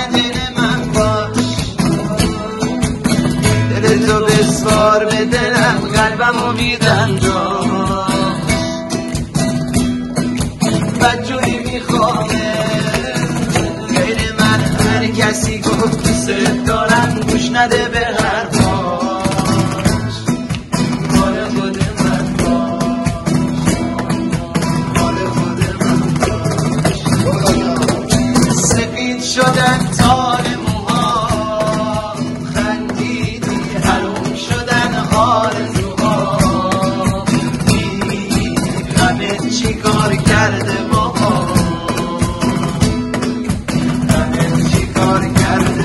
دل من باش، دل تو بسپار به دلم، قلبمو میدن جا، بدجوری میخوامه غیر من هر کسی گفت دوست دارم گوش نده به حرفاش. مال خود من باش، مال خود من باش. سفید شدن تار موها، خندیدی حروم شدن آرزوها، غمت چی کار کرده بابا، غمت چی کار کرده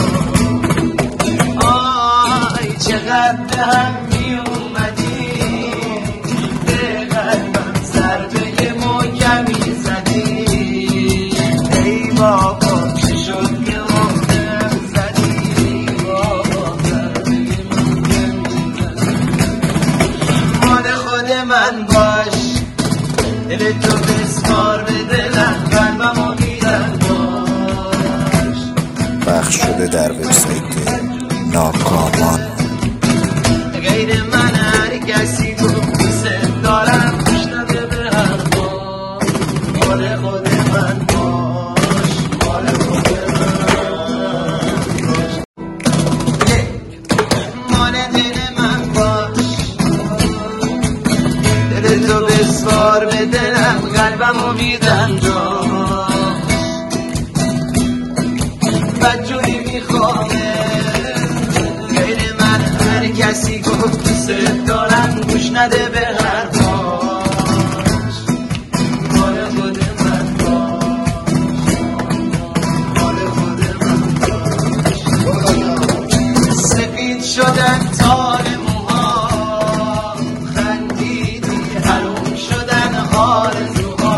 بابا. آی چقدر به هم می اومدی، به قلبم ضربه محکمی زدی، ای بابا چی شد که محکم زدی، ای بابا ضربه محکمی زدی. مال خود من باش، دل تو بسپار به دلم، قلبمو میدن باش. پخش شده در وبسایت ناکامان. غیر من هر کسی گفت دوست دارم گوش نده به حرفا. مال خود من باش، مال خود من باش. مال دل من باش، دل تو بسپار به دلم، قلبمو میدن جا، بدجوری میخوامه غیر من هر کسی گفت دوست دارم گوش نده به حرفاش. مال خود من باش، مال خود من باش. سفید شدن تار موها، خندیدی حروم شدن آرزوها،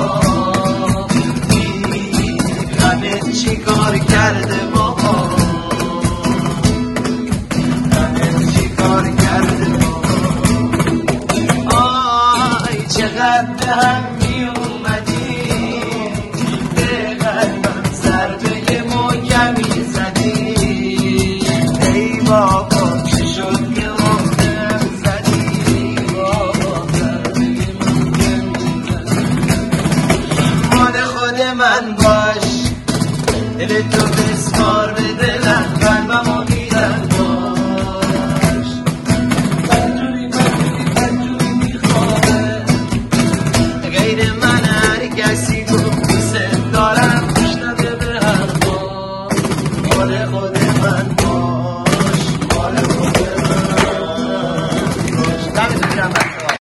غمت چی کار کرده بابا، غمت چی کار کرده بابا. آی چقدر به هم می اومدی، به قلبم ضربه محکمی زدی، ای بابا چی شد که محکم زدی، ای بابا ضربه محکمی زدی. مال خود من باش، دل تو بسپار به